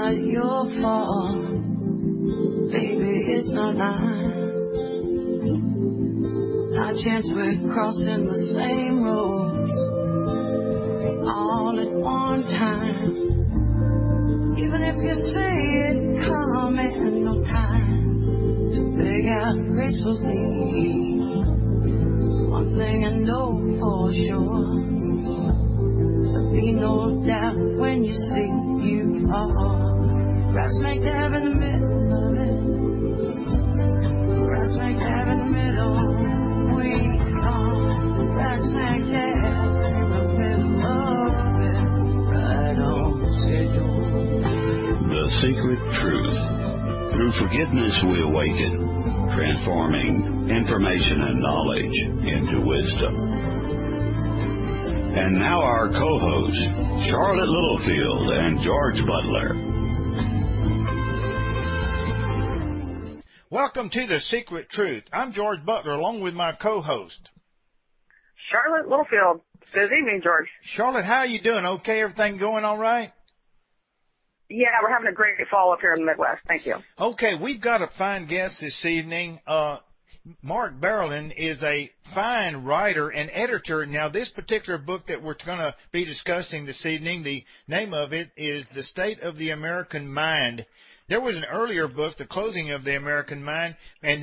not your fault. Baby, it's not mine. Not a chance we're crossing the same roads all at one time. Even if you say it coming, no time to beg out gracefully. One thing I know for sure, there'll be no doubt when you see you are. Right smack dab in the middle of it. Right smack dab in the middle. We are right smack dab in the middle of it. Right on schedule. The Secret Truth. Through forgiveness we awaken, transforming information and knowledge into wisdom. And now our co-hosts, Charlotte Littlefield and George Butler. Welcome to The Secret Truth. I'm George Butler, along with my co-host, Charlotte Littlefield. Good evening, George. Charlotte, how are you doing? Okay, everything going all right? Yeah, we're having a great fall up here in the Midwest. Thank you. Okay, we've got a fine guest this evening. Mark Barrelin is a fine writer and editor. Now, this particular book that we're going to be discussing this evening, the name of it is The State of the American Mind. There was an earlier book, The Closing of the American Mind, and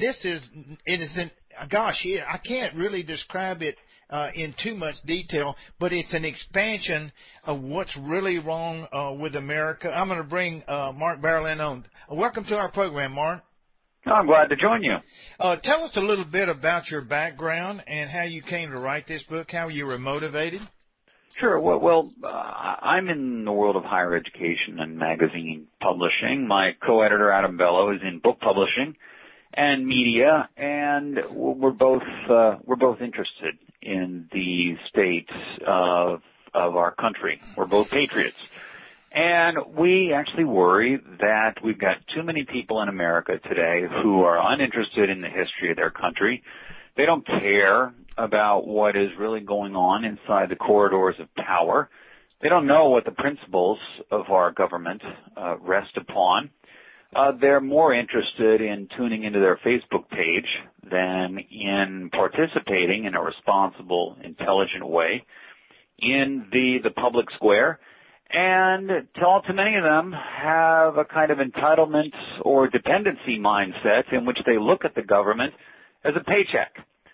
I can't really describe it in too much detail, but it's an expansion of what's really wrong with America. I'm going to bring Mark Barrelin on. Welcome to our program, Mark. I'm glad to join you. Tell us a little bit about your background and how you came to write this book, how you were motivated. Sure. Well, I'm in the world of higher education and magazine publishing. My co-editor, Adam Bello, is in book publishing and media, and we're both interested in the state of our country. We're both patriots. And we actually worry that we've got too many people in America today who are uninterested in the history of their country. They don't care about what is really going on inside the corridors of power. They don't know what the principles of our government rest upon. They're more interested in tuning into their Facebook page than in participating in a responsible, intelligent way in the public square. And too many of them have a kind of entitlement or dependency mindset in which they look at the government as a paycheck,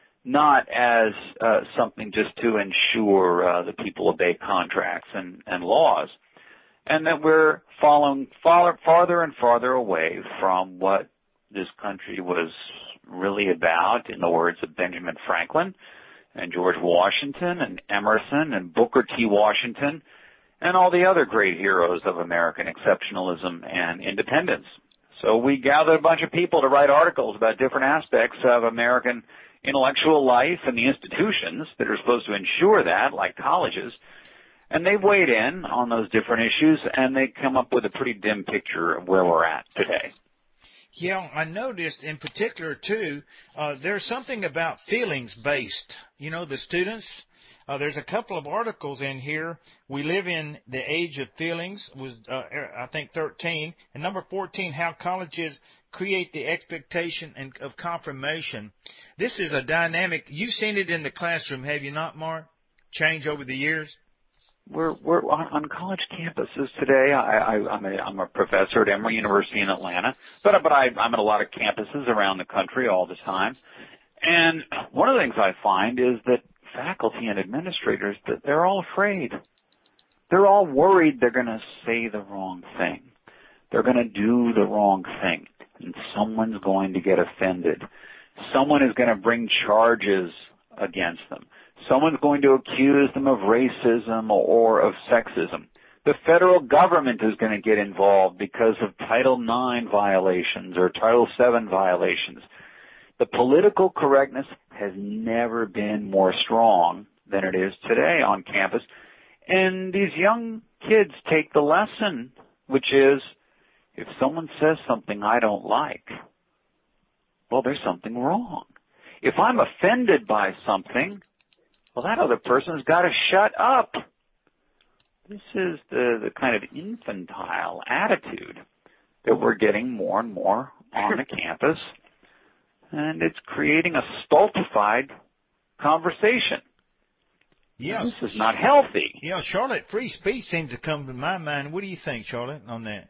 not as something just to ensure the people obey contracts and laws. And that we're falling farther and farther away from what this country was really about, in the words of Benjamin Franklin and George Washington and Emerson and Booker T. Washington and all the other great heroes of American exceptionalism and independence. So we gathered a bunch of people to write articles about different aspects of American intellectual life and the institutions that are supposed to ensure that, like colleges. And they've weighed in on those different issues, and they come up with a pretty dim picture of where we're at today. Yeah, I noticed in particular, too, there's something about feelings-based. You know, the students, there's a couple of articles in here. We live in the age of feelings, was I think 13. And number 14, how colleges create the expectation of confirmation. This is a dynamic. You've seen it in the classroom, have you not, Mark? Change over the years? We're on college campuses today. I'm a professor at Emory University in Atlanta, but I'm at a lot of campuses around the country all the time. And one of the things I find is that faculty and administrators, that they're all afraid. They're all worried they're going to say the wrong thing. They're going to do the wrong thing, and someone's going to get offended. Someone is going to bring charges against them. Someone's going to accuse them of racism or of sexism. The federal government is going to get involved because of Title IX violations or Title VII violations. The political correctness has never been more strong than it is today on campus. And these young kids take the lesson, which is, if someone says something I don't like, well, there's something wrong. If I'm offended by something, well, that other person's got to shut up. This is the kind of infantile attitude that we're getting more and more on the campus, and it's creating a stultified conversation. Yes. This is not healthy. Yeah, Charlotte, free speech seems to come to my mind. What do you think, Charlotte, on that?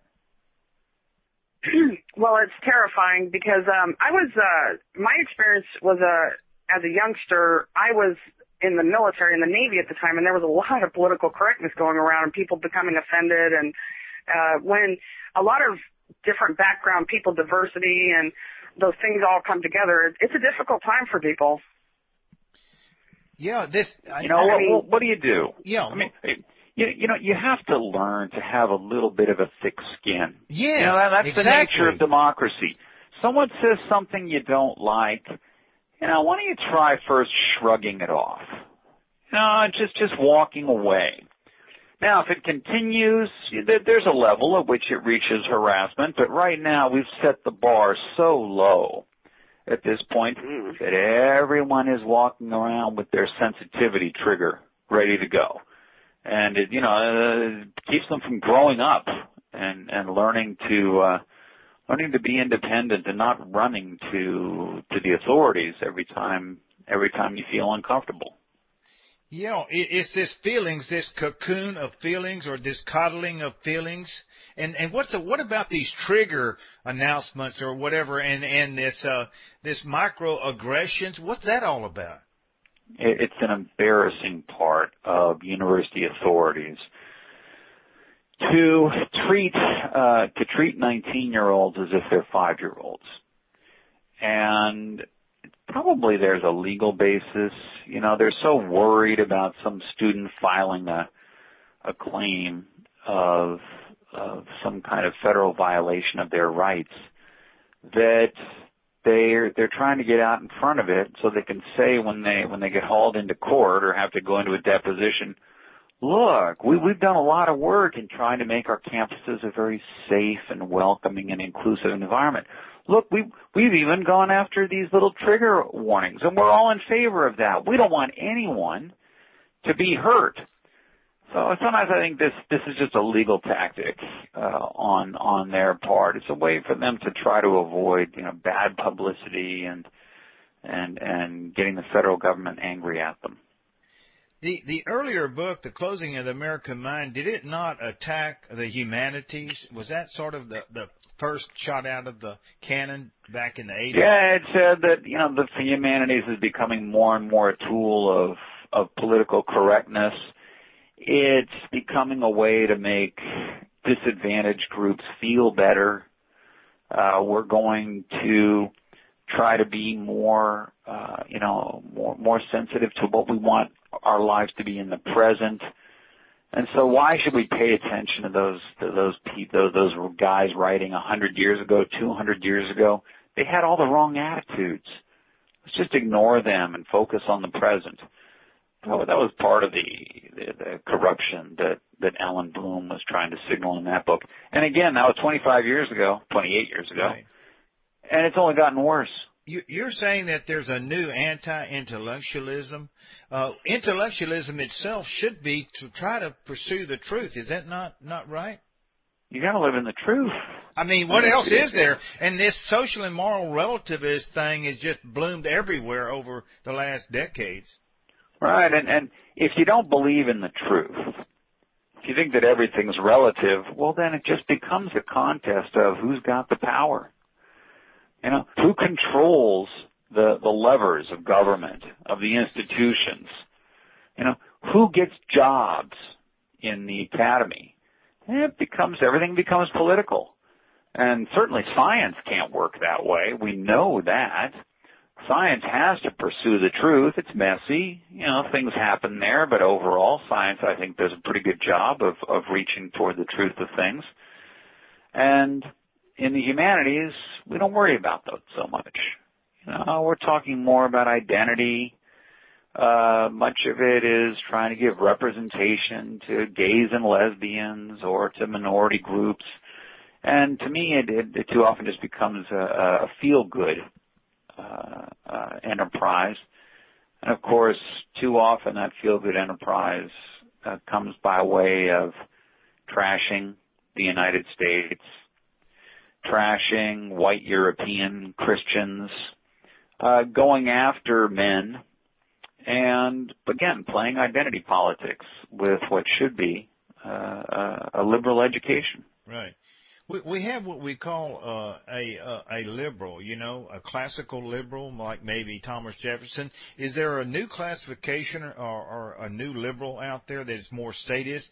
Well, it's terrifying because my experience was as a youngster, I was in the military, in the Navy at the time, and there was a lot of political correctness going around and people becoming offended. And when a lot of different background people, diversity, and those things all come together, it's a difficult time for people. Yeah, what do you do? Yeah. I mean, you have to learn to have a little bit of a thick skin. Yeah, that's exactly. the nature of democracy. Someone says something you don't like, why don't you try first shrugging it off? Just walking away. Now, if it continues, there's a level at which it reaches harassment, but right now we've set the bar so low at this point that everyone is walking around with their sensitivity trigger ready to go. And it keeps them from growing up and learning to be independent and not running to the authorities every time you feel uncomfortable. Yeah, it's this feelings, this cocoon of feelings, or this coddling of feelings. And what about these trigger announcements or whatever, and this microaggressions? What's that all about? It's an embarrassing part of university authorities to treat 19-year-olds as if they're 5-year-olds. And probably there's a legal basis. They're so worried about some student filing a claim of some kind of federal violation of their rights that they're trying to get out in front of it so they can say when they get hauled into court or have to go into a deposition, look, we've done a lot of work in trying to make our campuses a very safe and welcoming and inclusive environment. Look, we've even gone after these little trigger warnings, and we're all in favor of that. We don't want anyone to be hurt. So sometimes I think this is just a legal tactic on their part. It's a way for them to try to avoid bad publicity and getting the federal government angry at them. The earlier book, The Closing of the American Mind, did it not attack the humanities? Was that sort of the first shot out of the cannon back in the 80s? Yeah, it said that the humanities is becoming more and more a tool of political correctness. It's becoming a way to make disadvantaged groups feel better. We're going to try to be more sensitive to what we want our lives to be in the present. And so why should we pay attention to those guys writing 100 years ago, 200 years ago? They had all the wrong attitudes. Let's just ignore them and focus on the present. That was part of the corruption that Alan Bloom was trying to signal in that book. And again, that was 28 years ago, right. And it's only gotten worse. You're saying that there's a new anti-intellectualism. Intellectualism itself should be to try to pursue the truth. Is that not right? You got to live in the truth. I mean, what else is there? And this social and moral relativist thing has just bloomed everywhere over the last decades. Right, and if you don't believe in the truth, if you think that everything's relative, well, then it just becomes a contest of who's got the power. Who controls the levers of government, of the institutions? Who gets jobs in the academy? Everything becomes political. And certainly science can't work that way. We know that. Science has to pursue the truth. It's messy. Things happen there, but overall, science, I think, does a pretty good job of reaching toward the truth of things. And in the humanities, we don't worry about that so much. We're talking more about identity. Much of it is trying to give representation to gays and lesbians or to minority groups. And to me, it too often just becomes a feel-good enterprise. And of course, too often that feel-good enterprise comes by way of trashing the United States, trashing white European Christians, going after men, and again, playing identity politics with what should be a liberal education. Right. We have what we call a liberal, a classical liberal, like maybe Thomas Jefferson. Is there a new classification or a new liberal out there that is more statist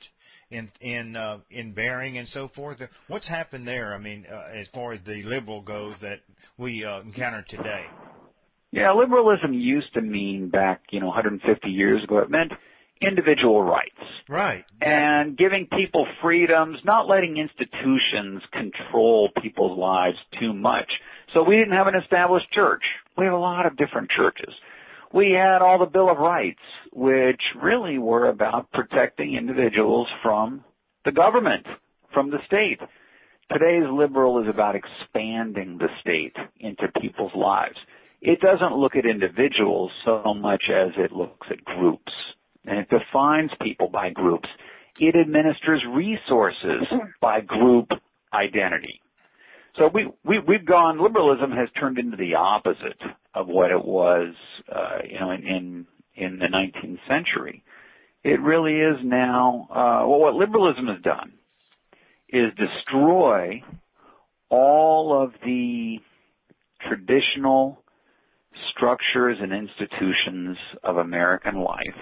in bearing and so forth? What's happened there? I mean, as far as the liberal goes that we encounter today. Yeah, liberalism used to mean back, 150 years ago, it meant individual rights. Right. And giving people freedoms, not letting institutions control people's lives too much. So we didn't have an established church. We have a lot of different churches. We had all the Bill of Rights, which really were about protecting individuals from the government, from the state. Today's liberal is about expanding the state into people's lives. It doesn't look at individuals so much as it looks at groups. And it defines people by groups. It administers resources by group identity. So liberalism has turned into the opposite of what it was, in the 19th century. It really is now, what liberalism has done is destroy all of the traditional structures and institutions of American life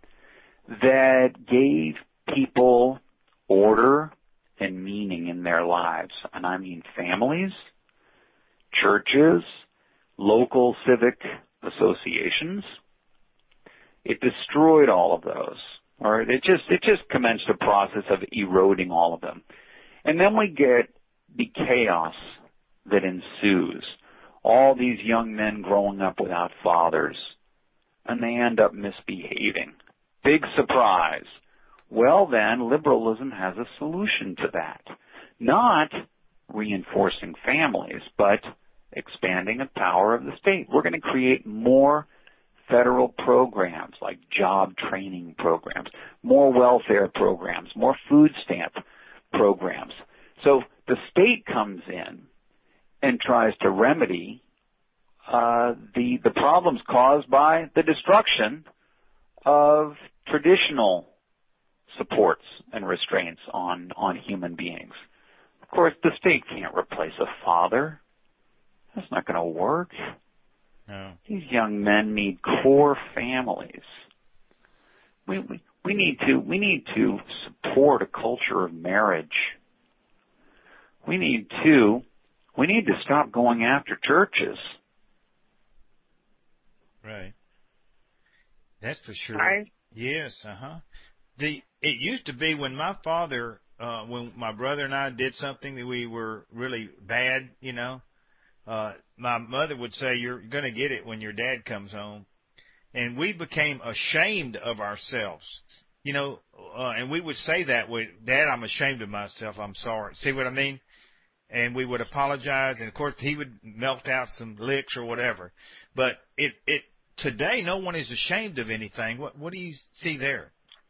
that gave people order and meaning in their lives. And I mean families, churches, local civic associations. It destroyed all of those. Or it just commenced a process of eroding all of them. And then we get the chaos that ensues. All these young men growing up without fathers, and they end up misbehaving. Big surprise. Well then, liberalism has a solution to that. Not reinforcing families, but expanding the power of the state. We're going to create more federal programs like job training programs, more welfare programs, more food stamp programs. So the state comes in and tries to remedy the problems caused by the destruction of traditional supports and restraints on human beings. Of course, the state can't replace a father. That's not going to work. No. These young men need core families. We need to support a culture of marriage. We need to stop going after churches. Right. That's for sure. Right. Yes, It used to be when my father, when my brother and I did something that we were really bad, my mother would say, "You're going to get it when your dad comes home." And we became ashamed of ourselves, and we would say that with, "Dad, I'm ashamed of myself. I'm sorry." See what I mean? And we would apologize, and of course he would melt out some licks or whatever. But today, no one is ashamed of anything. What do you see there?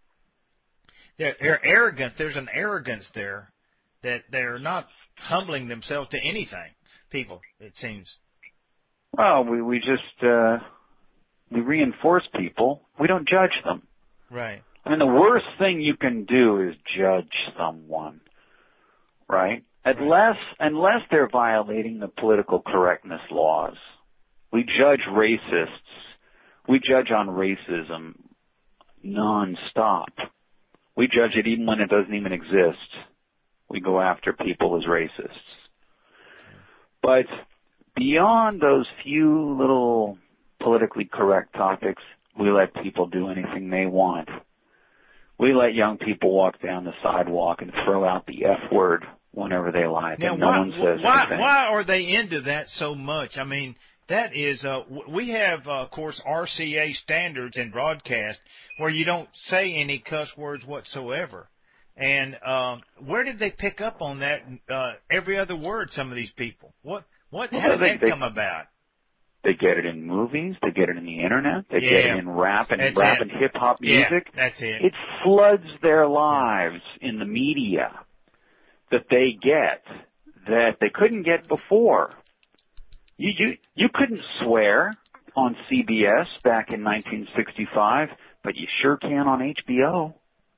Arrogance. There's an arrogance there that they're not humbling themselves to anything. People, it seems. Well, we reinforce people. We don't judge them. Right. I mean, the worst thing you can do is judge someone, right? Unless they're violating the political correctness laws. We judge racists. We judge on racism nonstop. We judge it even when it doesn't even exist. We go after people as racists. But beyond those few little politically correct topics, we let people do anything they want. We let young people walk down the sidewalk and throw out the F word whenever they like, now, and no one says anything. Why are they into that so much? I mean, that is, we have, of course, RCA standards in broadcast where you don't say any cuss words whatsoever. And where did they pick up on that? Every other word, some of these people. How did that come about? They get it in movies. They get it in the internet. They get it in rap and hip hop music. Yeah, that's it. It floods their lives in the media that they get that they couldn't get before. You couldn't swear on CBS back in 1965, but you sure can on HBO.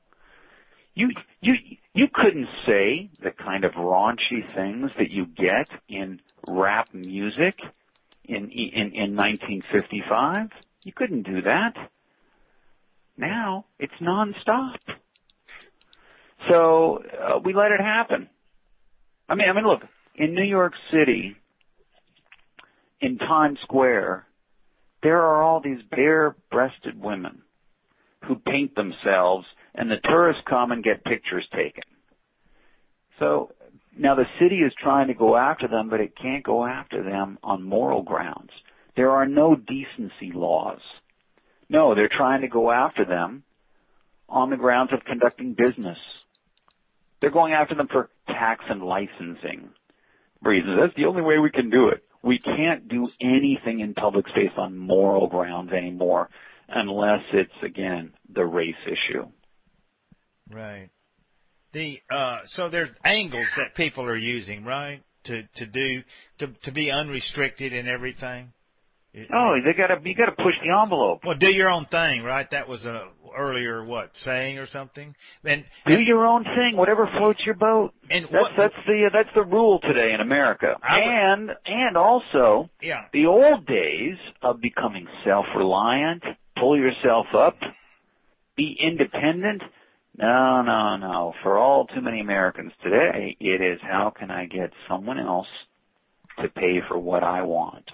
You couldn't say the kind of raunchy things that you get in rap music in 1955. You couldn't do that. Now it's nonstop. So we let it happen. I mean, look, in New York City, in Times Square, there are all these bare-breasted women who paint themselves, and the tourists come and get pictures taken. So now the city is trying to go after them, but it can't go after them on moral grounds. There are no decency laws. No, they're trying to go after them on the grounds of conducting business. They're going after them for tax and licensing reasons. That's the only way we can do it. We can't do anything in public space on moral grounds anymore unless it's, again, the race issue. Right. So there's angles that people are using, right, to be unrestricted in everything. Oh, you got to push the envelope. Well, do your own thing, right? That was a earlier saying or something. And do your own thing, whatever floats your boat. And that's the rule today in America. And also the old days of becoming self-reliant, pull yourself up, be independent. No. For all too many Americans today, it is how can I get someone else to pay for what I want?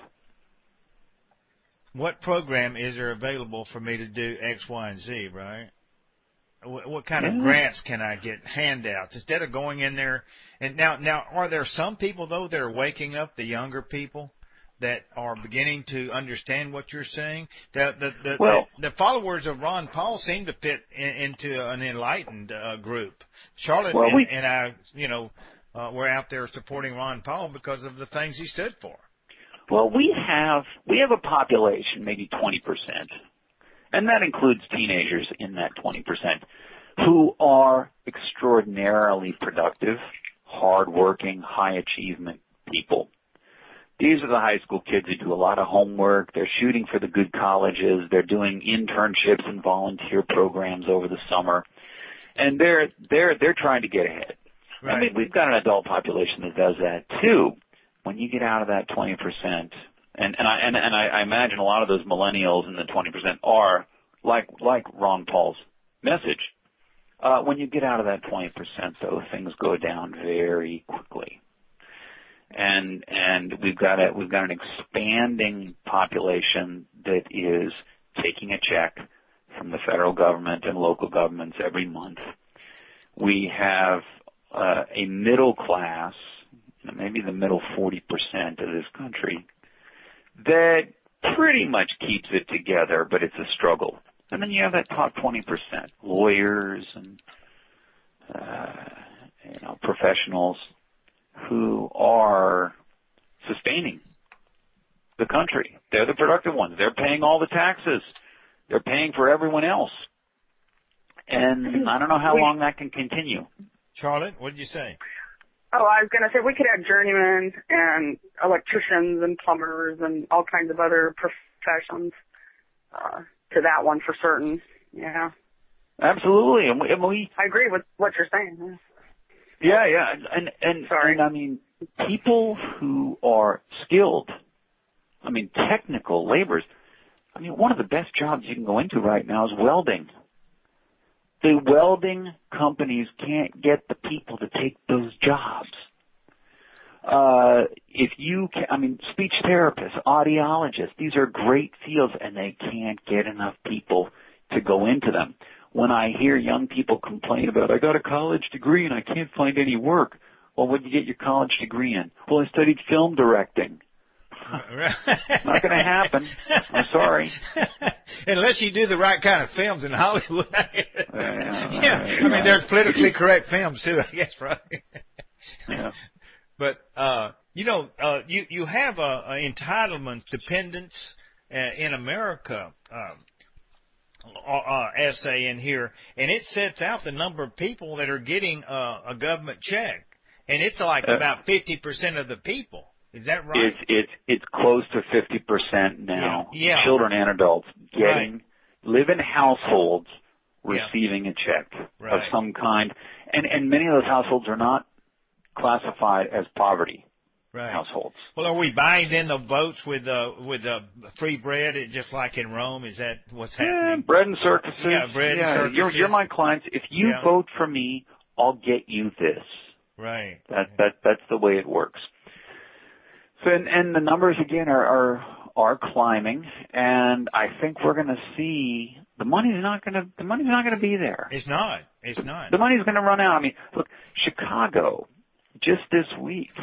What program is there available for me to do X, Y, and Z, right? What kind of grants can I get, handouts, instead of going in there? And now, are there some people, though, that are waking up, the younger people, that are beginning to understand what you're saying? The followers of Ron Paul seem to fit into an enlightened group. Charlotte and I, we're out there supporting Ron Paul because of the things he stood for. Well, we have a population, maybe 20%, and that includes teenagers in that 20%, who are extraordinarily productive, hardworking, high achievement people. These are the high school kids who do a lot of homework. They're shooting for the good colleges. They're doing internships and volunteer programs over the summer, and they're trying to get ahead. Right. I mean, we've got an adult population that does that too. When you get out of that 20%, and I imagine a lot of those millennials in the 20% are like Ron Paul's message. When you get out of that 20%, though, things go down very quickly. And we've got an expanding population that is taking a check from the federal government and local governments every month. We have a middle class, maybe the middle 40% of this country, that pretty much keeps it together, but it's a struggle. And then you have that top 20%, lawyers and professionals who are sustaining the country. They're the productive ones. They're paying all the taxes. They're paying for everyone else. And I don't know how long that can continue. Charlotte, what did you say? Oh, I was going to say we could have journeymen and electricians and plumbers and all kinds of other professions to that one for certain. Yeah. Absolutely. And we I agree with what you're saying. Yeah. And sorry. And I mean, people who are skilled, technical laborers, one of the best jobs you can go into right now is welding. The welding companies can't get the people to take those jobs. Speech therapists, audiologists, these are great fields, and they can't get enough people to go into them. When I hear young people complain about, I got a college degree and I can't find any work. Well, what did you get your college degree in? Well, I studied film directing. Not going to happen. I'm sorry. Unless you do the right kind of films in Hollywood. There's politically correct films too, I guess, right? Yeah. But You have a entitlement dependence in America essay in here, and it sets out the number of people that are getting a government check, and it's like about 50% of the people. Is that right? It's close to 50% now. Yeah. Children and adults live in households receiving a check of some kind, and many of those households are not classified as poverty households. Well, are we buying in the votes with free bread, just like in Rome? Is that what's happening? Bread and circuses. Yeah, bread and circuses. You're my clients. If you vote for me, I'll get you this. Right. That's the way it works. So, and the numbers again are climbing, and I think we're going to see the money's not going to be there. It's not. The money's going to run out. I mean, look, Chicago just this week.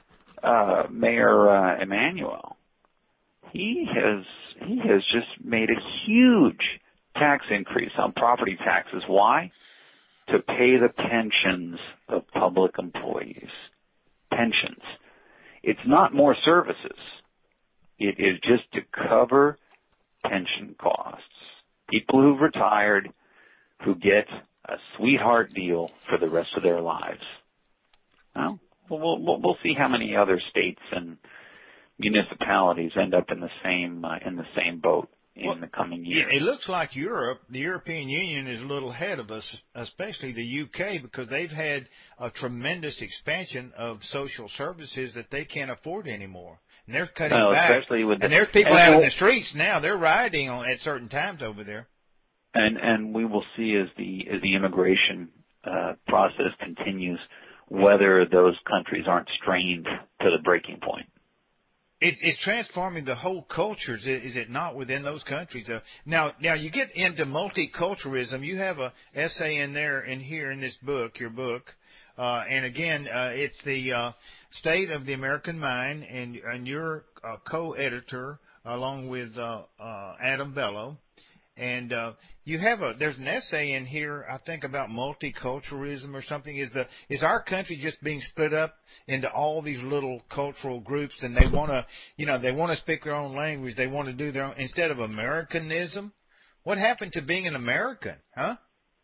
Mayor Emanuel, he has just made a huge tax increase on property taxes. Why? To pay the pensions of public employees. Pensions. It's not more services. It is just to cover pension costs. People who've retired who get a sweetheart deal for the rest of their lives. Well, we'll see how many other states and municipalities end up in the same boat in the coming years. It looks like Europe, the European Union, is a little ahead of us, especially the UK, because they've had a tremendous expansion of social services that they can't afford anymore. And they're cutting back. Especially with and there's people out in the streets now. They're rioting at certain times over there. And we will see as the immigration process continues whether those countries aren't strained to the breaking point. It's transforming the whole cultures, is it not, within those countries? Now you get into multiculturalism. You have a essay in here in this book, your book, and again, it's the State of the American Mind, and you're a co-editor along with Adam Bello. And you have there's an essay in here, I think, about multiculturalism or something. Is our country just being split up into all these little cultural groups, and they want to speak their own language, they want to do their own instead of Americanism? What happened to being an American, huh?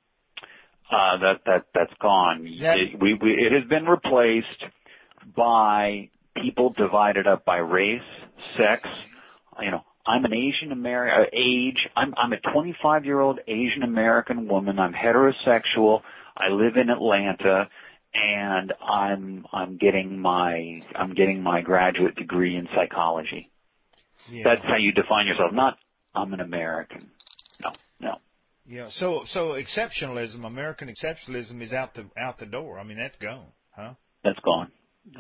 That's gone. It has been replaced by people divided up by race, sex, I'm an Asian American, I'm a 25-year-old Asian American woman. I'm heterosexual. I live in Atlanta, and I'm getting my graduate degree in psychology. Yeah. That's how you define yourself. Not I'm an American. No. Yeah. So exceptionalism, American exceptionalism, is out the door. I mean, that's gone, huh? That's gone.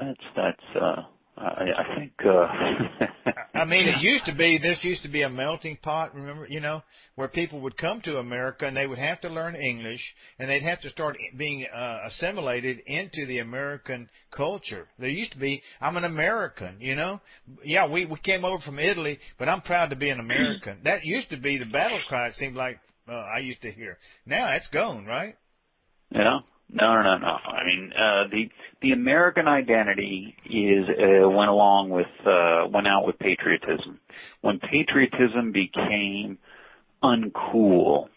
I think. I mean, this used to be a melting pot. Remember, where people would come to America and they would have to learn English and they'd have to start being assimilated into the American culture. There used to be, I'm an American. Yeah, we came over from Italy, but I'm proud to be an American. That used to be the battle cry. It seemed like I used to hear. Now it's gone, right? Yeah. No. I mean, the American identity went out with patriotism. When patriotism became uncool,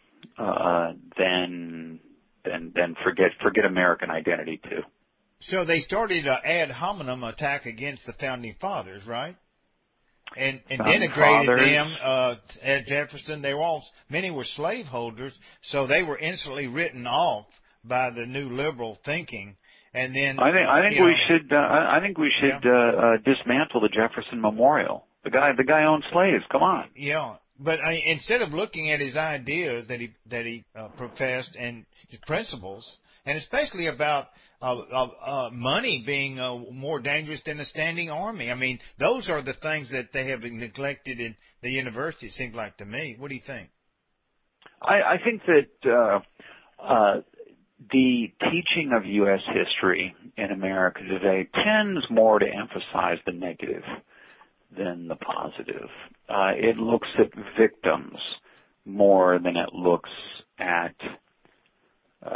then forget American identity too. So they started an ad hominem attack against the founding fathers, right? And denigrated them. At Jefferson, many were slaveholders, so they were instantly written off by the new liberal thinking. And then I think we should dismantle the Jefferson Memorial. The guy owned slaves. Come on. Yeah, but instead of looking at his ideas that he professed and his principles, and especially about money being more dangerous than a standing army. I mean, those are the things that they have neglected in the university. It seems like to me. What do you think? I think that the teaching of U.S. history in America today tends more to emphasize the negative than the positive. It looks at victims more than it looks at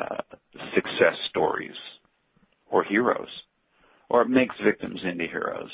success stories or heroes, or it makes victims into heroes.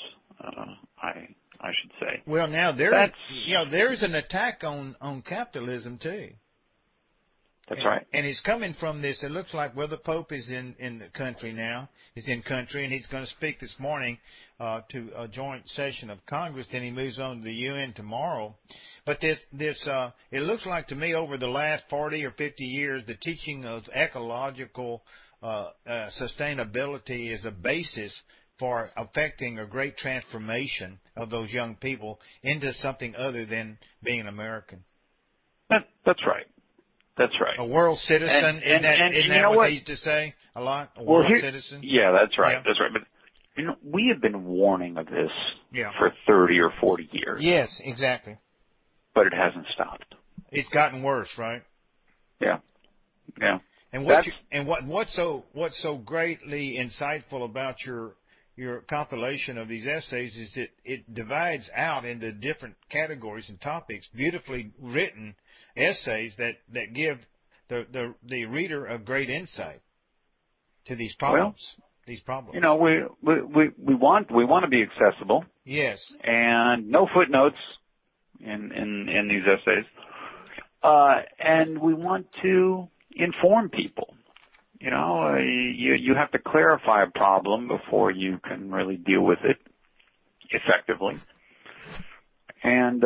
there's an attack on capitalism too. That's right. And he's coming from this. It looks like, well, the Pope is in the country now. He's in country, and he's going to speak this morning to a joint session of Congress. Then he moves on to the UN tomorrow. But it looks like to me over the last 40 or 50 years, the teaching of ecological sustainability is a basis for affecting a great transformation of those young people into something other than being an American. That's right. That's right. A world citizen, isn't that what they used to say a lot? A world citizen? Yeah, that's right. Yeah. That's right. But, we have been warning of this for 30 or 40 years. Yes, exactly. But it hasn't stopped. It's gotten worse, right? Yeah. Yeah. And what's so greatly insightful about your compilation of these essays is that it divides out into different categories and topics, beautifully written essays that give the reader a great insight to these problems. We want to be accessible. Yes. And no footnotes in these essays. And we want to inform people. You have to clarify a problem before you can really deal with it effectively. And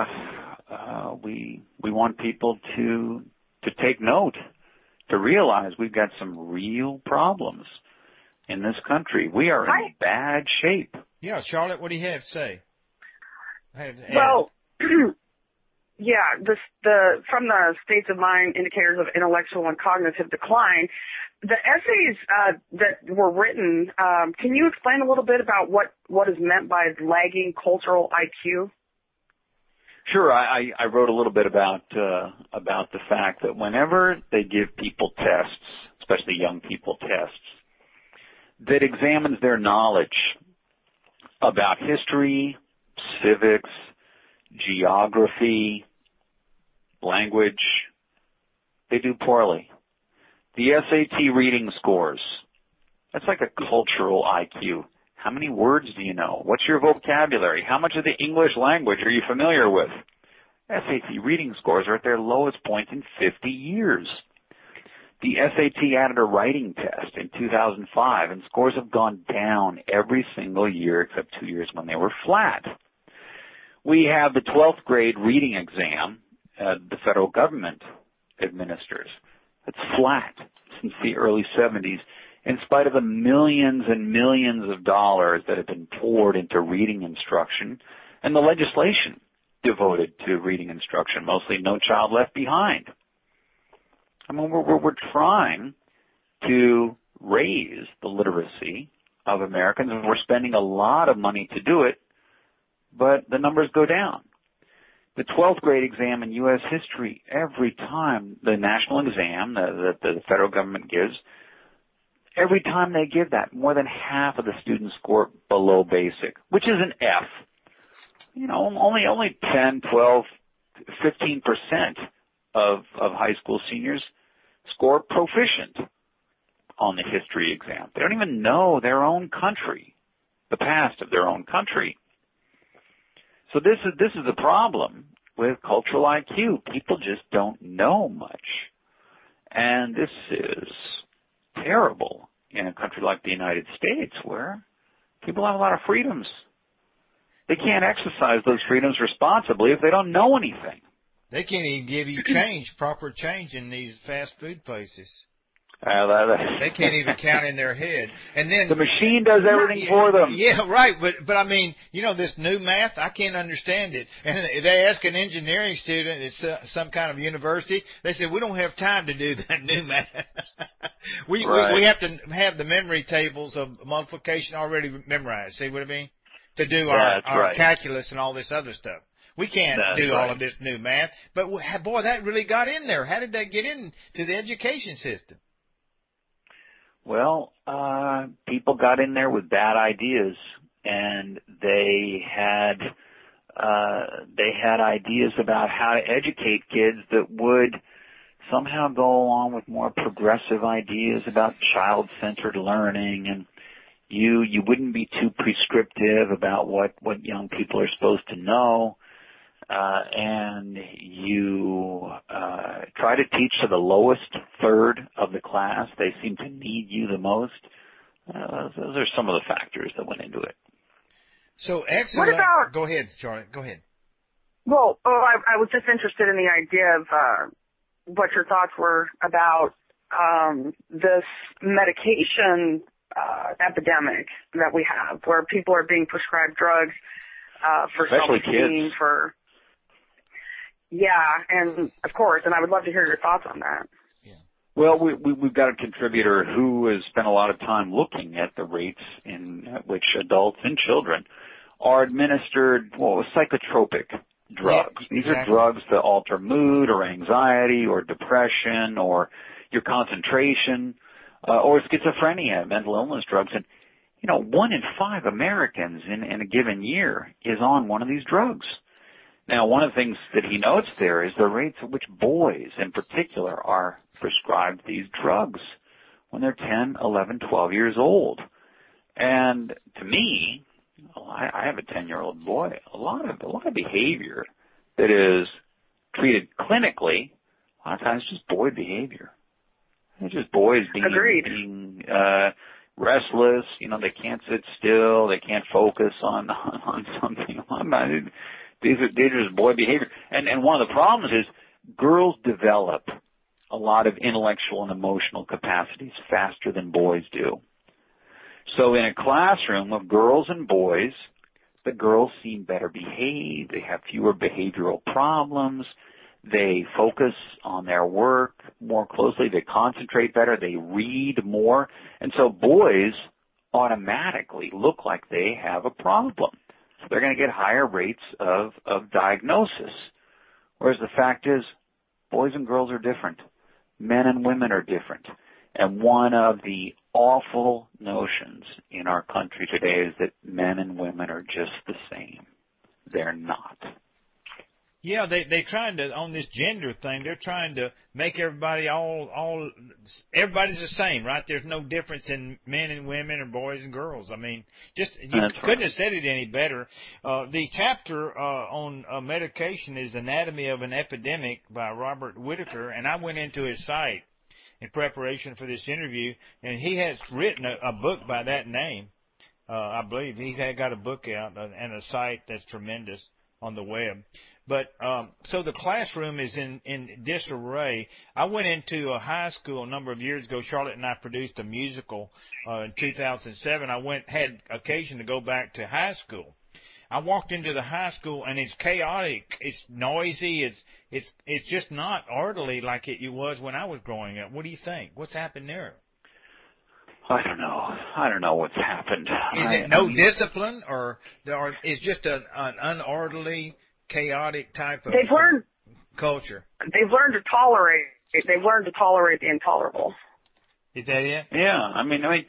we want people to take note, to realize we've got some real problems in this country. We are in bad shape. Yeah, Charlotte, what do you have to say? Well, yeah, from the states of mind indicators of intellectual and cognitive decline, the essays that were written, can you explain a little bit about what is meant by lagging cultural IQ? Sure. I wrote a little bit about the fact that whenever they give people tests, especially young people tests, that examines their knowledge about history, civics, geography, language, they do poorly. The SAT reading scores, that's like a cultural IQ. How many words do you know? What's your vocabulary? How much of the English language are you familiar with? SAT reading scores are at their lowest point in 50 years. The SAT added a writing test in 2005, and scores have gone down every single year except 2 years when they were flat. We have the 12th grade reading exam the federal government administers. It's flat since the early 70s, in spite of the millions and millions of dollars that have been poured into reading instruction and the legislation devoted to reading instruction, mostly No Child Left Behind. I mean, we're trying to raise the literacy of Americans, and we're spending a lot of money to do it, but the numbers go down. The 12th grade exam in U.S. history, every time the national exam that the federal government gives, every time they give that, more than half of the students score below basic, which is an F. Only 10, 12, 15% of high school seniors score proficient on the history exam. They don't even know their own country, the past of their own country. So this is the problem with cultural IQ. People just don't know much. And this is terrible in a country like the United States, where people have a lot of freedoms. They can't exercise those freedoms responsibly if they don't know anything. They can't even give you proper change in these fast food places. They can't even count in their head. And then the machine does everything for them. Yeah, right. But I mean, this new math, I can't understand it. And they ask an engineering student at some kind of university, they say, we don't have time to do that new math. We have to have the memory tables of multiplication already memorized. See what I mean? To do our calculus and all this other stuff. We can't do all of this new math. But boy, that really got in there. How did that get into the education system? Well, people got in there with bad ideas, and they had ideas about how to educate kids that would somehow go along with more progressive ideas about child-centered learning, and you wouldn't be too prescriptive about what young people are supposed to know. and you try to teach to the lowest third of the class. They seem to need you the most. Those are some of the factors that went into it. So excellent. What about? Go ahead, Charlotte. Go ahead. Well, I was just interested in the idea of what your thoughts were about this medication epidemic that we have, where people are being prescribed drugs for self-esteem, for and of course, and I would love to hear your thoughts on that. Yeah. Well, we've got a contributor who has spent a lot of time looking at the rates in which adults and children are administered psychotropic drugs. Yeah, These are drugs that alter mood or anxiety or depression or your concentration or schizophrenia, mental illness drugs. And, 1 in 5 Americans in a given year is on one of these drugs. Now, one of the things that he notes there is the rates at which boys in particular are prescribed these drugs when they're 10, 11, 12 years old. And to me, I have a 10-year-old boy, a lot of behavior that is treated clinically, a lot of times just boy behavior. It's just boys being restless, they can't sit still, they can't focus on something. These are just boy behavior. And one of the problems is girls develop a lot of intellectual and emotional capacities faster than boys do. So in a classroom of girls and boys, the girls seem better behaved, they have fewer behavioral problems, they focus on their work more closely, they concentrate better, they read more, and so boys automatically look like they have a problem. So they're going to get higher rates of diagnosis. Whereas the fact is, boys and girls are different. Men and women are different. And one of the awful notions in our country today is that men and women are just the same. They're not. Yeah, they're trying to, on this gender thing, they're trying to make everybody everybody's the same, right? There's no difference in men and women or boys and girls. I mean, you couldn't have said it any better. The chapter on medication is Anatomy of an Epidemic by Robert Whitaker, and I went into his site in preparation for this interview, and he has written a book by that name. I believe he's got a book out and a site that's tremendous on the web. But so the classroom is in disarray. I went into a high school a number of years ago. Charlotte and I produced a musical in 2007. I had occasion to go back to high school. I walked into the high school and it's chaotic. It's noisy. It's just not orderly like it was when I was growing up. What do you think? What's happened there? I don't know what's happened. Is it no discipline, or is just an unorderly, chaotic type of culture? They've learned to tolerate. They've learned to tolerate the intolerable. Is that it? Yeah.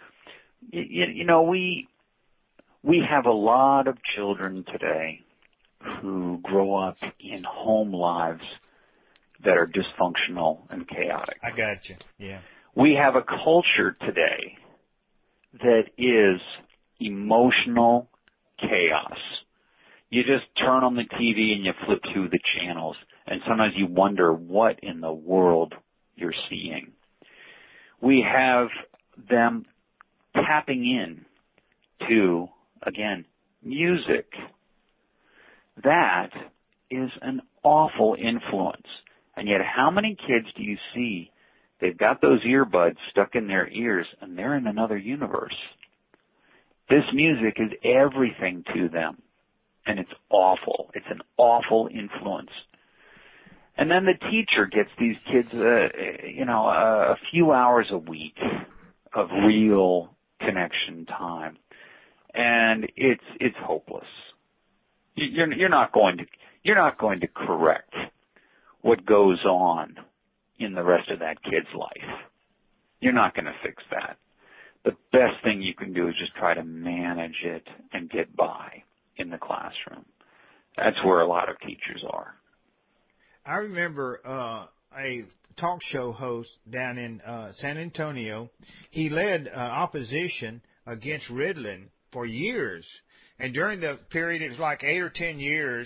We have a lot of children today who grow up in home lives that are dysfunctional and chaotic. I got you. Yeah. We have a culture today that is emotional chaos. You just turn on the TV and you flip through the channels, and sometimes you wonder what in the world you're seeing. We have them tapping in to, again, music. That is an awful influence. And yet how many kids do you see, they've got those earbuds stuck in their ears and they're in another universe? This music is everything to them. And it's awful. It's an awful influence. And then the teacher gets these kids, a few hours a week of real connection time. And it's hopeless. You're not going to correct what goes on in the rest of that kid's life. You're not going to fix that. The best thing you can do is just try to manage it and get by in the classroom. That's where a lot of teachers are. I remember a talk show host down in San Antonio. He led opposition against Ritalin for years. And during the period, it was like 8 or 10 years,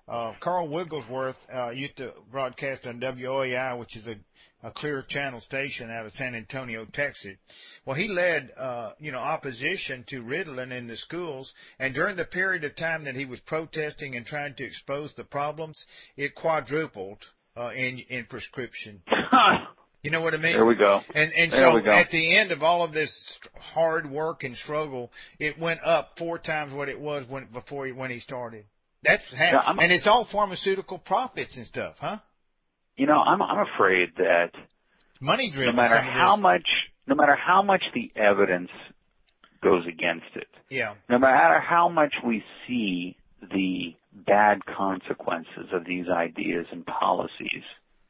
Carl Wigglesworth used to broadcast on WOAI, which is a clear channel station out of San Antonio, Texas. Well, he led, opposition to Ritalin in the schools, and during the period of time that he was protesting and trying to expose the problems, it quadrupled in prescription. You know what I mean? There we go. And so at the end of all of this hard work and struggle, it went up 4 times what it was when he started. And it's all pharmaceutical profits and stuff, huh? I'm afraid that money driven. No matter how much the evidence goes against it. Yeah. No matter how much we see the bad consequences of these ideas and policies,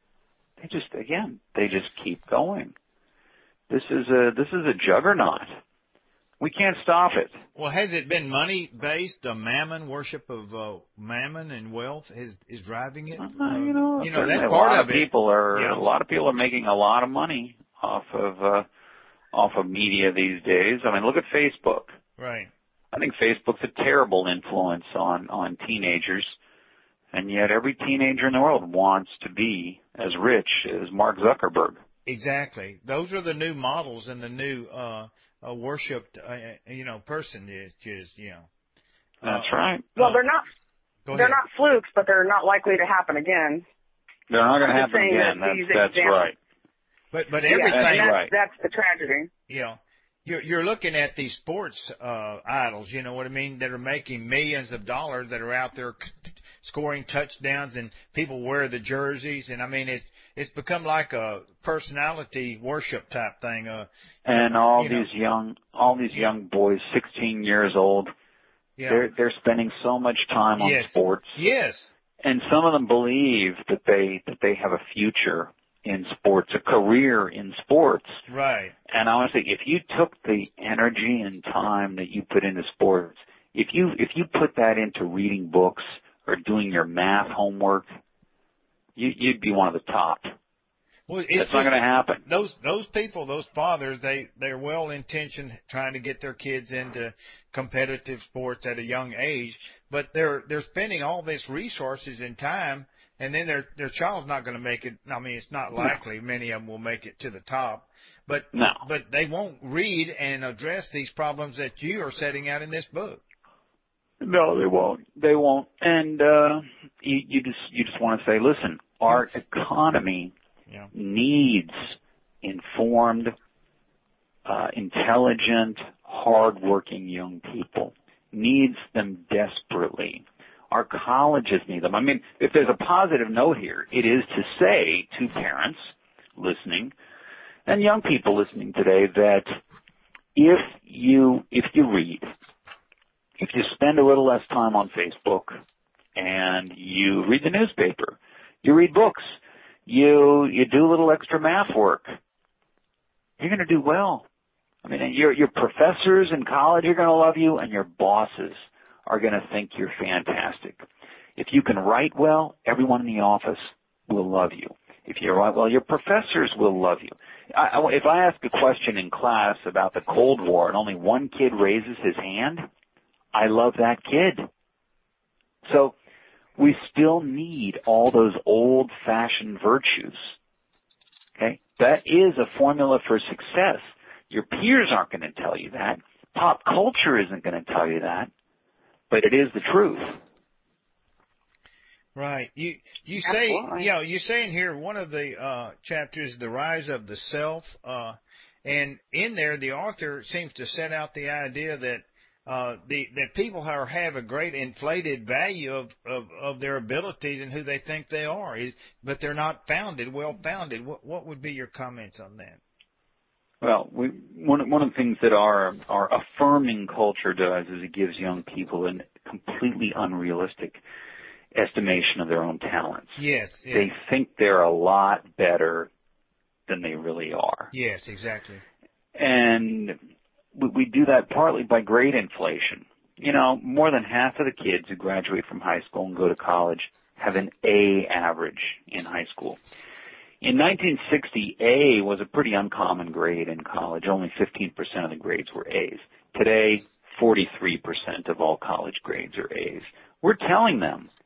they just keep going. This is a juggernaut. We can't stop it. Well, has it been money-based? The mammon, worship of mammon and wealth is driving it? That's part of it. A lot of people are making a lot of money off of media these days. I mean, look at Facebook. Right. I think Facebook's a terrible influence on teenagers, and yet every teenager in the world wants to be as rich as Mark Zuckerberg. Exactly. Those are the new models and the new worshipped, person is. That's right. Well, they're not flukes, but they're not likely to happen again. They're not going to happen again. That's right. But everything. That's the tragedy. Yeah. You're looking at these sports idols, you know what I mean, that are making millions of dollars, that are out there scoring touchdowns, and people wear the jerseys, and I mean it's become like a personality worship type thing. And all these young boys, 16 years old, they're spending so much time on sports. Yes. And some of them believe that they have a future in sports, a career in sports. Right. And I want to say, if you took the energy and time that you put into sports, if you put that into reading books or doing your math homework, you'd be one of the top. Well, that's not going to happen. Those people, those fathers, they're well intentioned trying to get their kids into competitive sports at a young age, but they're spending all this resources and time, and then their child's not going to make it. I mean, it's not likely many of them will make it to the top, but they won't read and address these problems that you are setting out in this book. No, they won't. They won't. And you just want to say, listen, our economy needs informed, intelligent, hardworking young people. Needs them desperately. Our colleges need them. I mean, if there's a positive note here, it is to say to parents listening and young people listening today that if you read, if you spend a little less time on Facebook and you read the newspaper, you read books, you do a little extra math work, you're going to do well. I mean, your professors in college are going to love you, and your bosses are going to think you're fantastic. If you can write well, everyone in the office will love you. If you write well, your professors will love you. If I ask a question in class about the Cold War and only one kid raises his hand, I love that kid. So we still need all those old-fashioned virtues. Okay? That is a formula for success. Your peers aren't going to tell you that. Pop culture isn't going to tell you that. But it is the truth. Right. You say in here, one of the chapters, The Rise of the Self, and in there the author seems to set out the idea that that people have a great inflated value of their abilities and who they think they are, but they're not well founded. What would be your comments on that? Well, one of the things that our affirming culture does is it gives young people a completely unrealistic estimation of their own talents. Yes. They think they're a lot better than they really are. Yes, exactly. And we do that partly by grade inflation. You know, more than half of the kids who graduate from high school and go to college have an A average in high school. In 1960, A was a pretty uncommon grade in college. Only 15% of the grades were A's. Today, 43% of all college grades are A's. We're telling them,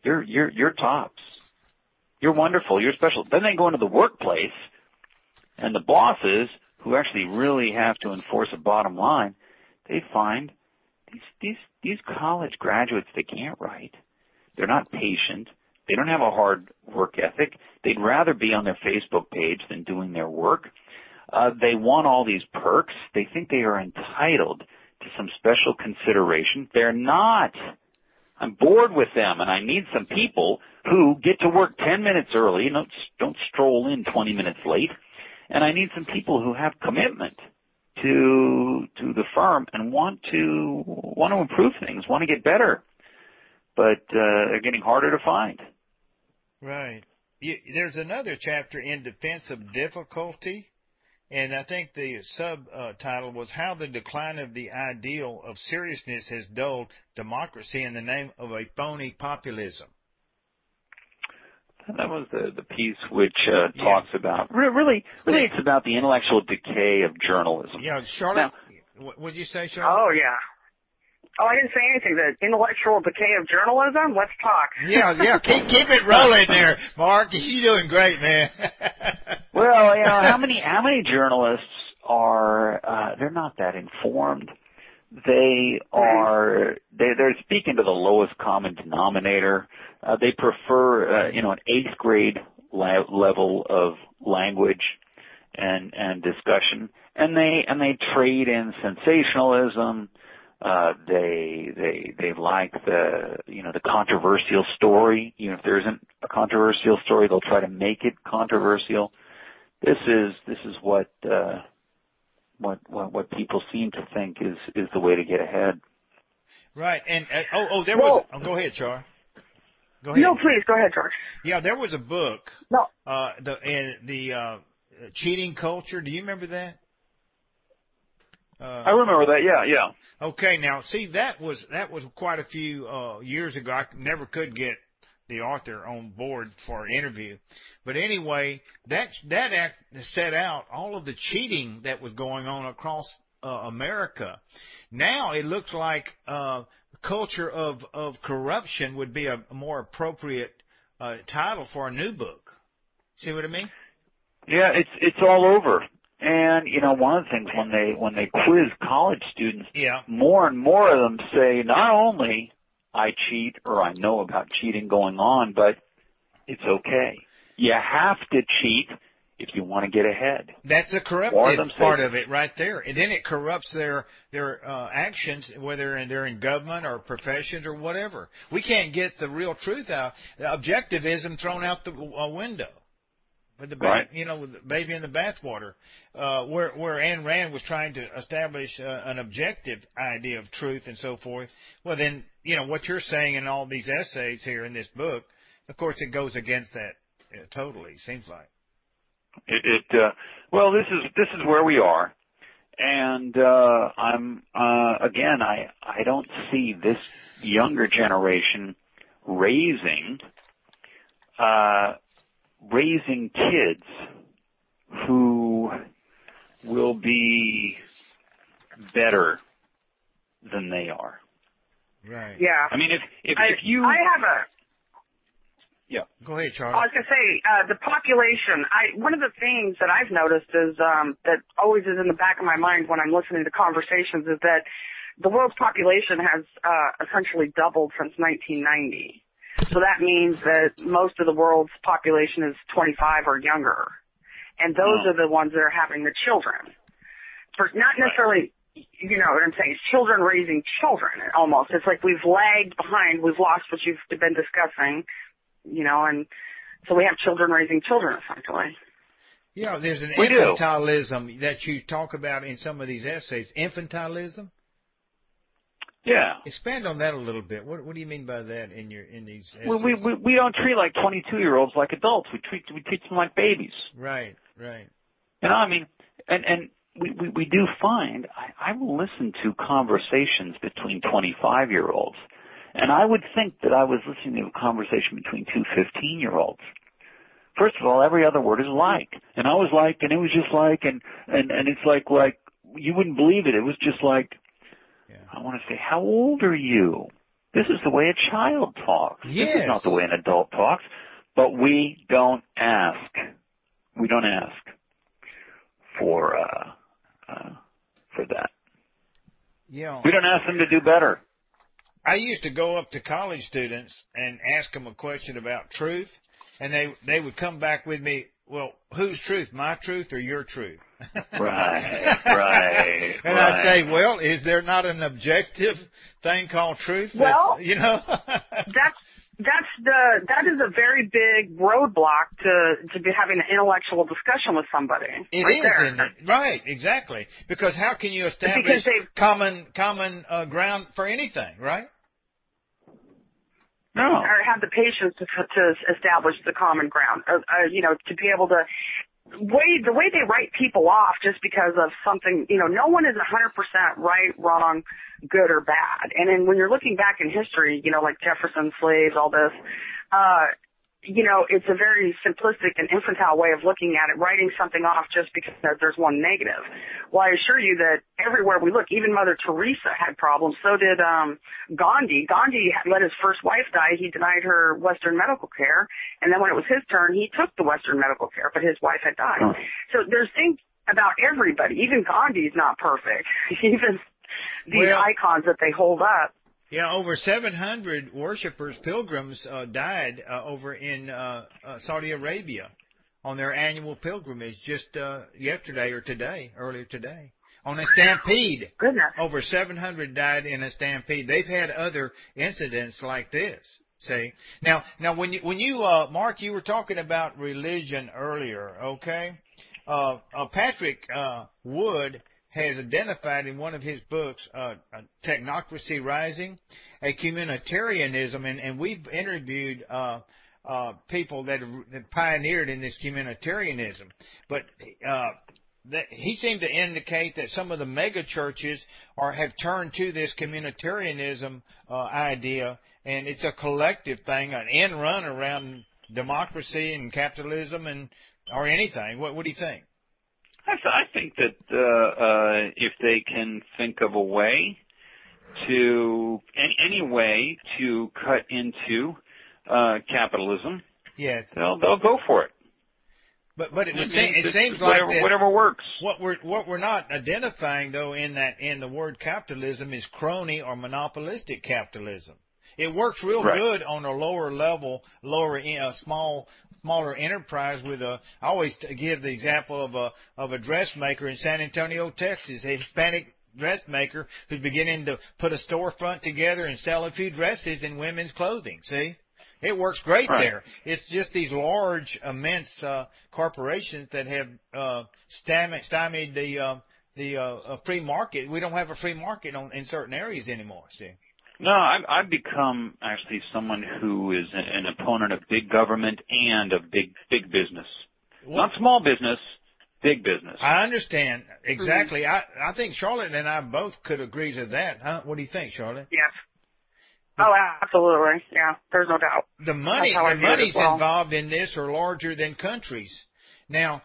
You're tops. You're wonderful. You're special. Then they go into the workplace, and the bosses, who actually really have to enforce a bottom line, they find these college graduates, they can't write. They're not patient. They don't have a hard work ethic. They'd rather be on their Facebook page than doing their work. They want all these perks. They think they are entitled to some special consideration. They're not. I'm bored with them, and I need some people who get to work 10 minutes early, don't stroll in 20 minutes late. And I need some people who have commitment to the firm and want to improve things, want to get better. But they're getting harder to find. Right. There's another chapter in Defense of Difficulty, and I think the subtitle was How the Decline of the Ideal of Seriousness Has Dulled Democracy in the Name of a Phony Populism. That was the piece which talks about, really it's about the intellectual decay of journalism. Yeah, Charlotte, what would you say, Charlotte? Oh, yeah. Oh, I didn't say anything. The intellectual decay of journalism? Let's talk. Yeah. Keep it rolling there, Mark. You're doing great, man. Well, how many journalists are, they're not that informed. They're speaking to the lowest common denominator. They prefer, an 8th grade level of language and discussion. And they trade in sensationalism. They like the controversial story. If there isn't a controversial story, they'll try to make it controversial. This is what people seem to think is the way to get ahead. Right. And go ahead, Char. Go ahead. No, please go ahead, George. Yeah, there was a book. No. The cheating culture. Do you remember that? I remember that. Yeah. Okay, now see that was quite a few years ago. I never could get the author on board for an interview, but anyway, that act set out all of the cheating that was going on across America. Now it looks like culture of corruption would be a more appropriate title for a new book. See what I mean? Yeah, it's all over. And one of the things when they quiz college students, more and more of them say not only I cheat or I know about cheating going on, but it's okay. You have to cheat if you want to get ahead. That's the corruptive part of it right there. And then it corrupts their actions, whether they're in government or professions or whatever. We can't get the real truth out. The objectivism thrown out the window. With the with the baby in the bathwater, where Ayn Rand was trying to establish an objective idea of truth and so forth. Well, then what you're saying in all these essays here in this book, of course, it goes against that totally. Seems like well, this is where we are, and I don't see this younger generation raising kids who will be better than they are. Right. Yeah. I mean, if you... I have a... Yeah. Go ahead, Charlie. I was going to say, the population, one of the things that I've noticed is, that always is in the back of my mind when I'm listening to conversations is that the world's population has, essentially doubled since 1990. So that means that most of the world's population is 25 or younger. And those are the ones that are having the children. Not necessarily, you know what I'm saying, children raising children almost. It's like we've lagged behind, we've lost what you've been discussing, and so we have children raising children essentially. Yeah, there's an infantilism that you talk about in some of these essays. Infantilism? Yeah. Expand on that a little bit. What do you mean by that in these essays? Well, we don't treat like 22-year-olds like adults. We treat them like babies. Right. I mean, and we do find I will listen to conversations between 25-year-olds, and I would think that I was listening to a conversation between two 15-year-olds. First of all, every other word is like, and I was like, and it was just like, and it's like you wouldn't believe it. It was just like. I want to say, how old are you? This is the way a child talks. Yes. This is not the way an adult talks. But we don't ask. We don't ask for that. Yeah. We don't ask them to do better. I used to go up to college students and ask them a question about truth, and they would come back with me, well, whose truth, my truth or your truth? Right. And I'd say, well, is there not an objective thing called truth? Well, you know. that is a very big roadblock to be having an intellectual discussion with somebody. It right is, there. isn't it? Right, exactly. Because how can you establish common ground for anything, right? No. Or have the patience to establish the common ground. To be able to the way they write people off just because of something. No one is 100% right, wrong, good or bad. And then when you're looking back in history, like Jefferson, slaves, all this, it's a very simplistic and infantile way of looking at it, writing something off just because there's one negative. Well, I assure you that everywhere we look, even Mother Teresa had problems. So did Gandhi. Gandhi let his first wife die. He denied her Western medical care. And then when it was his turn, he took the Western medical care, but his wife had died. Oh. So there's things about everybody. Even Gandhi's not perfect. Even these icons that they hold up. Yeah, over 700 worshipers, pilgrims, died over in Saudi Arabia on their annual pilgrimage just yesterday or earlier today, on a stampede. Goodness. Over 700 died in a stampede. They've had other incidents like this. See, now when you Mark, you were talking about religion earlier, okay? Patrick Wood has identified in one of his books, Technocracy Rising, a communitarianism, and we've interviewed people that pioneered in this communitarianism. But he seemed to indicate that some of the mega churches have turned to this communitarianism idea, and it's a collective thing, an end run around democracy and capitalism or anything. What do you think? I think that if they can think of a way any way to cut into capitalism, yes, they'll go for it. But it seems like whatever works. What we're not identifying though in the word capitalism is crony or monopolistic capitalism. It works real good on a lower level, smaller enterprise with I always give the example of a dressmaker in San Antonio, Texas, a Hispanic dressmaker who's beginning to put a storefront together and sell a few dresses in women's clothing. See? It works great there. It's just these large, immense corporations that have stymied the free market. We don't have a free market in certain areas anymore. See? No, I've become actually someone who is an opponent of big government and of big business. Well, not small business, big business. I understand exactly. Mm-hmm. I think Charlotte and I both could agree to that. Huh? What do you think, Charlotte? Yes. Oh, absolutely. Yeah, there's no doubt. The money's involved in this are larger than countries. Now,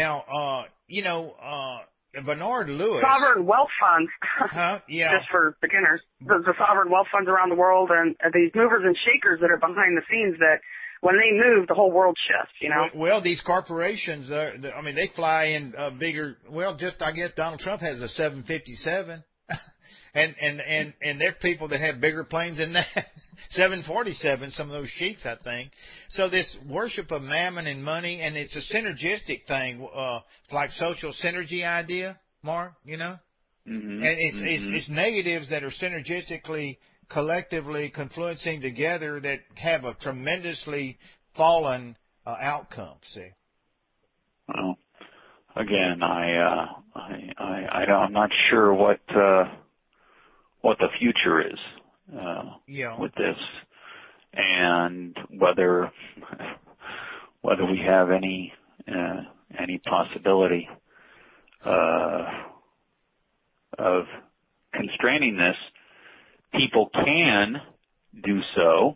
Bernard Lewis. Sovereign wealth funds. Yeah. Just for beginners. The sovereign wealth funds around the world and these movers and shakers that are behind the scenes that when they move, the whole world shifts, Well, these corporations, they fly in bigger, I guess Donald Trump has a 757. And there are people that have bigger planes than that. 747, some of those sheets, I think. So this worship of mammon and money, and it's a synergistic thing, like social synergy idea, Mark, Mm-hmm. And it's negatives that are synergistically, collectively confluencing together that have a tremendously fallen outcome, see? Well, again, I'm not sure what the future is with this, and whether we have any possibility of constraining this. People can do so.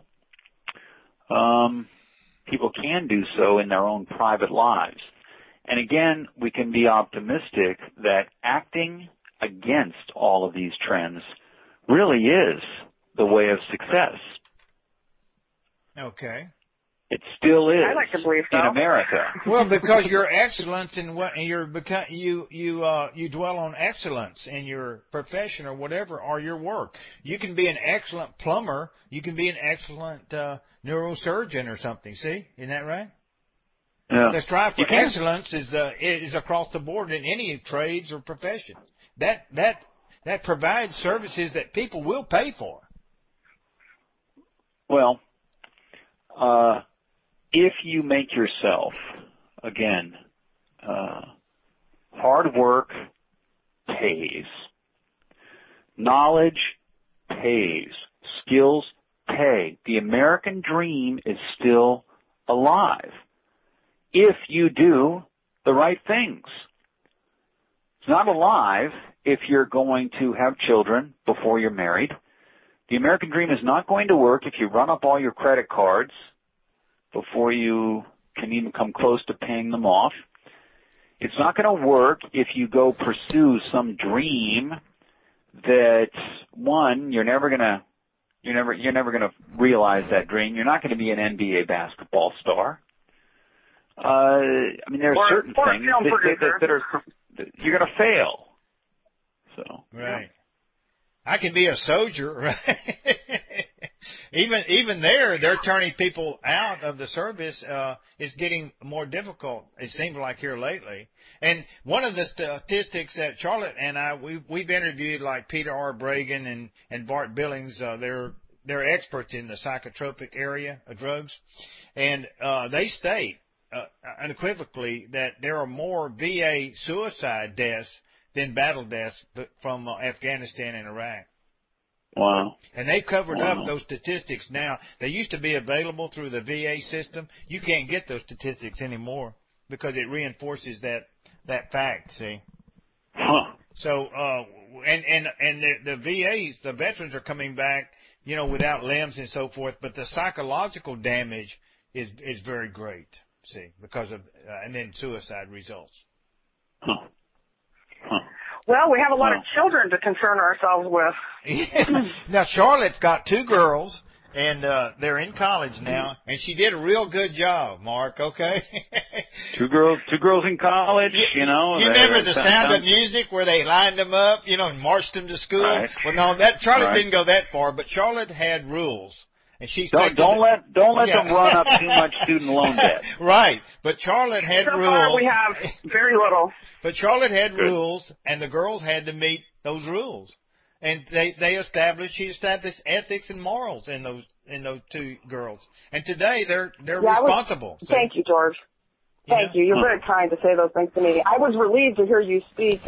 People can do so in their own private lives. And again, we can be optimistic that acting against all of these trends really is the way of success. Okay. It still is I like to believe so. in America. Well, because you're excellent in what you dwell on excellence in your profession or whatever, or your work. You can be an excellent plumber. You can be an excellent neurosurgeon or something. See, isn't that right? Yeah. The strive for excellence is across the board in any trades or profession. That provides services that people will pay for. Well, if you make yourself, again, hard work pays. Knowledge pays. Skills pay. The American dream is still alive if you do the right things. It's not alive if you're going to have children before you're married. The American dream is not going to work if you run up all your credit cards before you can even come close to paying them off. It's not going to work if you go pursue some dream that, one, you're never going to realize that dream. You're not going to be an NBA basketball star. I mean, there are certain things that you're going to fail. So right. I can be a soldier, right? Even there, they're turning people out of the service. Is getting more difficult. It seems like here lately. And one of the statistics that Charlotte and I we've interviewed, like Peter R. Bregan and Bart Billings. They're experts in the psychotropic area of drugs, and they state unequivocally that there are more VA suicide deaths than battle deaths from Afghanistan and Iraq. Wow. And they've covered up those statistics now. They used to be available through the VA system. You can't get those statistics anymore because it reinforces that fact, see. Huh. So, the VAs, the veterans are coming back, without limbs and so forth, but the psychological damage is very great, see, because of, and then suicide results. Huh. Huh. Well, we have a lot of children to concern ourselves with. Hmm. Now, Charlotte's got 2 girls, and they're in college now, and she did a real good job, Mark, okay? 2 girls in college, You remember the Sound of Music where they lined them up, and marched them to school? Right. Well, no, Charlotte didn't go that far, but Charlotte had rules. And she don't let them run up too much student loan debt. Right, but Charlotte had so rules. Far we have very little. But Charlotte had rules, and the girls had to meet those rules. And she established ethics and morals in those 2 girls. And today they're responsible. Thank you, George. Thank you. You're very kind to say those things to me. I was relieved to hear you speak,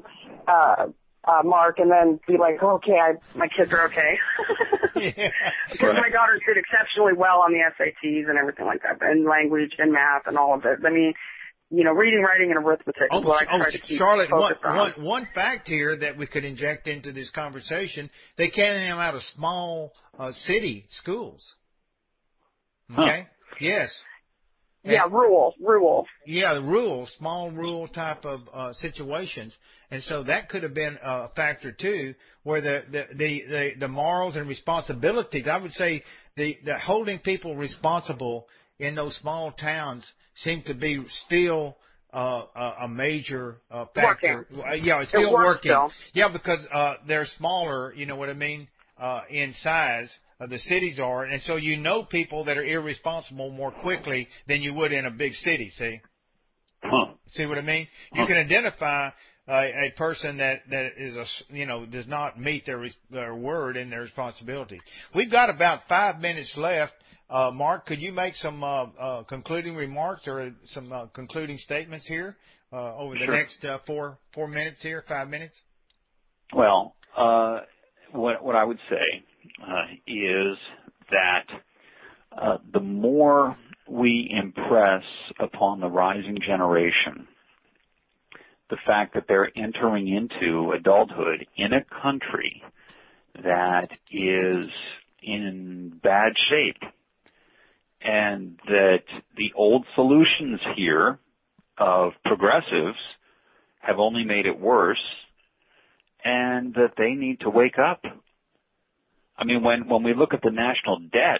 Mark, and then be like, okay, my kids are okay. Because my daughters did exceptionally well on the SATs and everything like that, and language and math and all of it. I mean, reading, writing, and arithmetic is what I try to keep Charlotte, focused on. one fact here that we could inject into this conversation, they came out of small city schools. Okay? Huh. Yes. Yeah, rural. Yeah, small rural type of situations. And so that could have been a factor too, where the morals and responsibilities, I would say the holding people responsible in those small towns seem to be still a major factor. Yeah, it's still working. Still. Yeah, because they're smaller, you know what I mean, in size. The cities are, and so people that are irresponsible more quickly than you would in a big city, see? Huh. See what I mean? You can identify a person that is does not meet their word and their responsibility. We've got about 5 minutes left. Mark, could you make some concluding remarks or some concluding statements here over the next 4 minutes here, 5 minutes? Well, what I would say is that the more we impress upon the rising generation the fact that they're entering into adulthood in a country that is in bad shape, and that the old solutions here of progressives have only made it worse, and that they need to wake up. I mean, when we look at the national debt,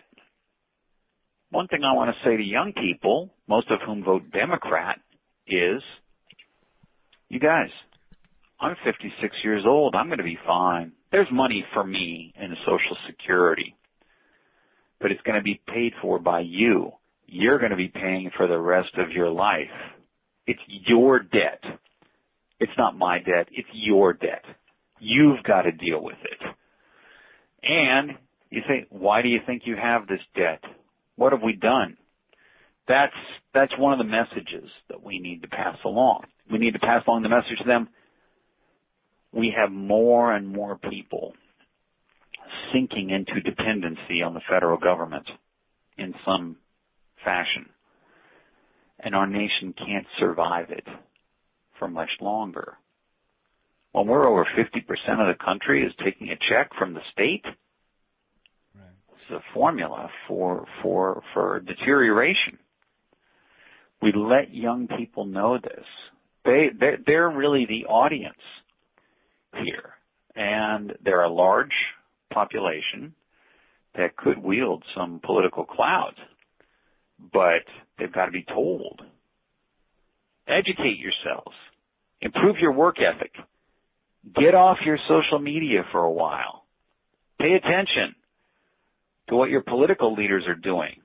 one thing I want to say to young people, most of whom vote Democrat, is, you guys, I'm 56 years old. I'm going to be fine. There's money for me in Social Security, but it's going to be paid for by you. You're going to be paying for the rest of your life. It's your debt. It's not my debt. It's your debt. You've got to deal with it. And you say, why do you think you have this debt? What have we done? That's one of the messages that we need to pass along. We need to pass along the message to them. We have more and more people sinking into dependency on the federal government in some fashion. And our nation can't survive it for much longer. When we're over 50% of the country is taking a check from the state, it's a formula for deterioration. We let young people know this. They're really the audience here. And they're a large population that could wield some political clout, but they've got to be told. Educate yourselves. Improve your work ethic. Get off your social media for a while. Pay attention to what your political leaders are doing.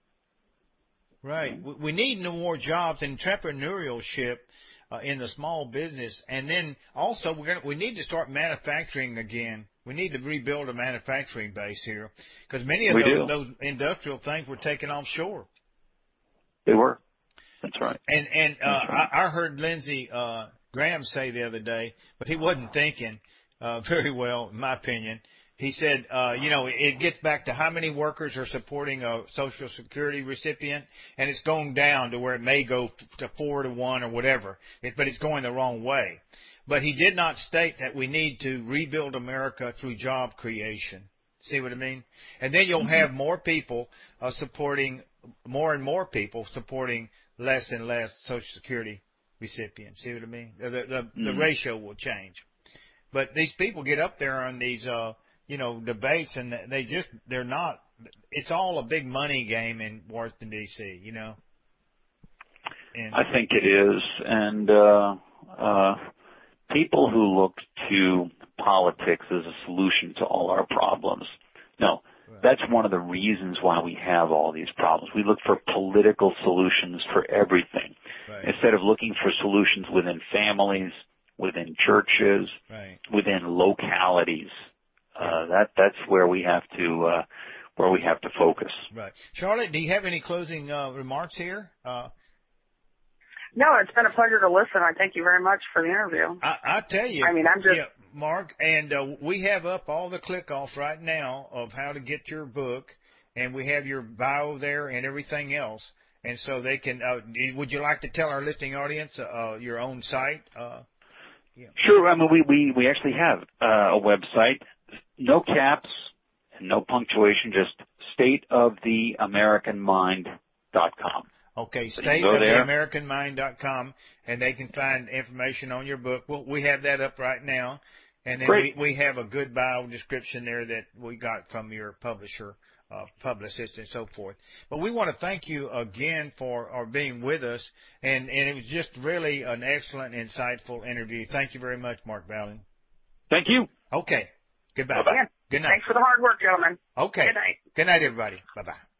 Right. We need no more jobs, entrepreneurship in the small business, and then also we need to start manufacturing again. We need to rebuild a manufacturing base here because many of those industrial things were taken offshore. They were. That's right. And I heard Lindsey Graham say the other day, but he wasn't thinking very well, in my opinion. He said, it gets back to how many workers are supporting a Social Security recipient, and it's going down to where it may go to 4 to 1 or whatever, but it's going the wrong way. But he did not state that we need to rebuild America through job creation. See what I mean? And then you'll have more people supporting, more and more people supporting less and less Social Security recipients. See what I mean? The ratio will change. But these people get up there on these, debates, and they're not. It's all a big money game in Washington D.C. And I think it is, and people who look to politics as a solution to all our problems. No, that's one of the reasons why we have all these problems. We look for political solutions for everything, instead of looking for solutions within families, within churches, within localities. That's where we have to focus. Right. Charlotte, do you have any closing remarks here? No, it's been a pleasure to listen. I thank you very much for the interview. I tell you. I mean, I'm just... Yeah, Mark, and we have up all the click-off right now of how to get your book, and we have your bio there and everything else. And so they can would you like to tell our listening audience your own site? Sure. I mean, we actually have a website, no caps and no punctuation, just stateoftheamericanmind.com. Okay, stateoftheamericanmind.com, and they can find information on your book. Well, we have that up right now, and then we have a good bio description there that we got from your publisher, publicist, and so forth. But we want to thank you again for being with us, and it was just really an excellent, insightful interview. Thank you very much, Mark Ballin. Thank you. Okay. Goodbye. Bye-bye. Good night. Thanks for the hard work, gentlemen. Okay. Good night. Good night, everybody. Bye-bye.